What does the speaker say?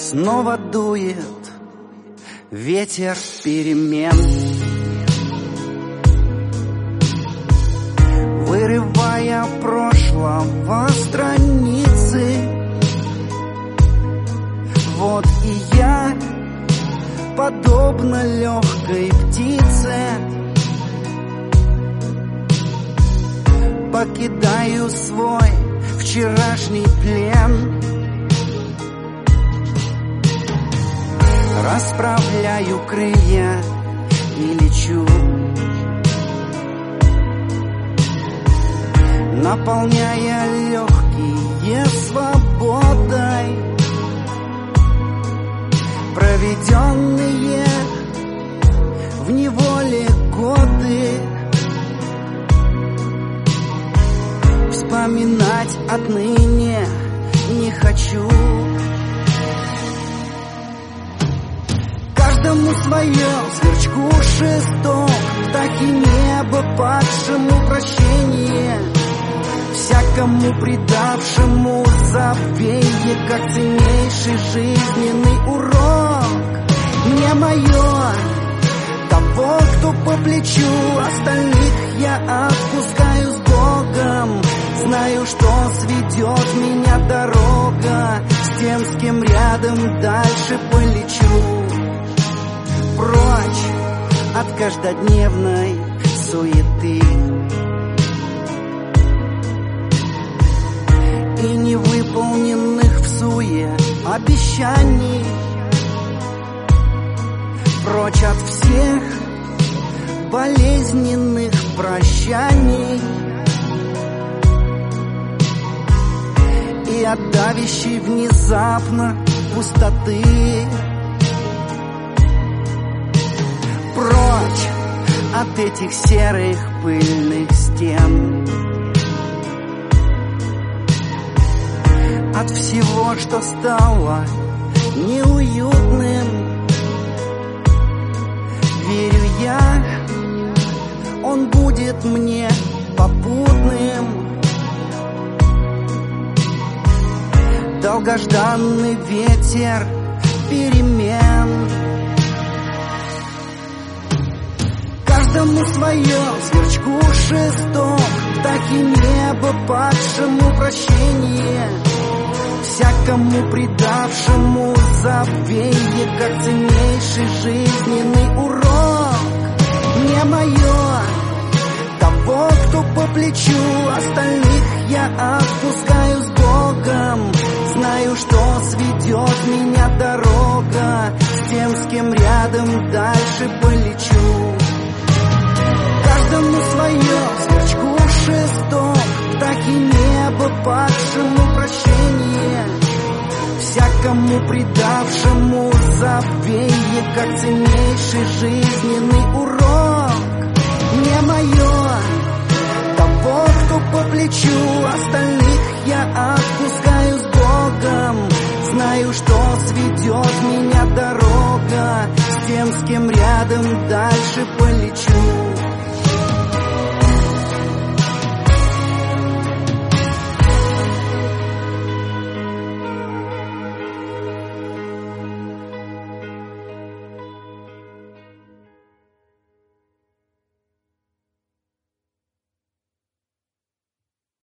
Снова дует ветер перемен, вырывая прошлого страницы. Вот и я, подобно легкой птице, покидаю свой вчерашний плен. Расправляю крылья и лечу, наполняя легкие свободой, проведенные в неволе годы. Вспоминать отныне не хочу. Каждому свое, сверчку шесток, птахи небо падшему прощение, всякому предавшему забвенье, как ценнейший жизненный урок. Мне мое, того, кто по плечу, остальных я отпускаю с Богом. Знаю, что сведет меня дорога с тем, с кем рядом дальше полечу. Прочь от каждодневной суеты и невыполненных всуе обещаний. Прочь от всех болезненных прощаний и от давящей внезапно пустоты. Прочь от этих серых пыльных стен, от всего, что стало неуютным. Верю я, он будет мне попутным. Долгожданный ветер перемен. Каждому свое, сверчку шесток, птахи небо падшему прощение, всякому предавшему забвенье, как ценнейший жизненный урок. Мне мое, того, кто по плечу, остальных я отпускаю с Богом. Знаю, что сведет меня дорога с тем, с кем рядом дальше полечу. Каждому свое, сверчку шесток, птахи небо падшему прощение, всякому предавшему забвенье, как ценнейший жизненный урок. Мне мое, того, кто по плечу, остальных я отпускаю с Богом. Знаю, что сведет меня дорога с тем, с кем рядом дальше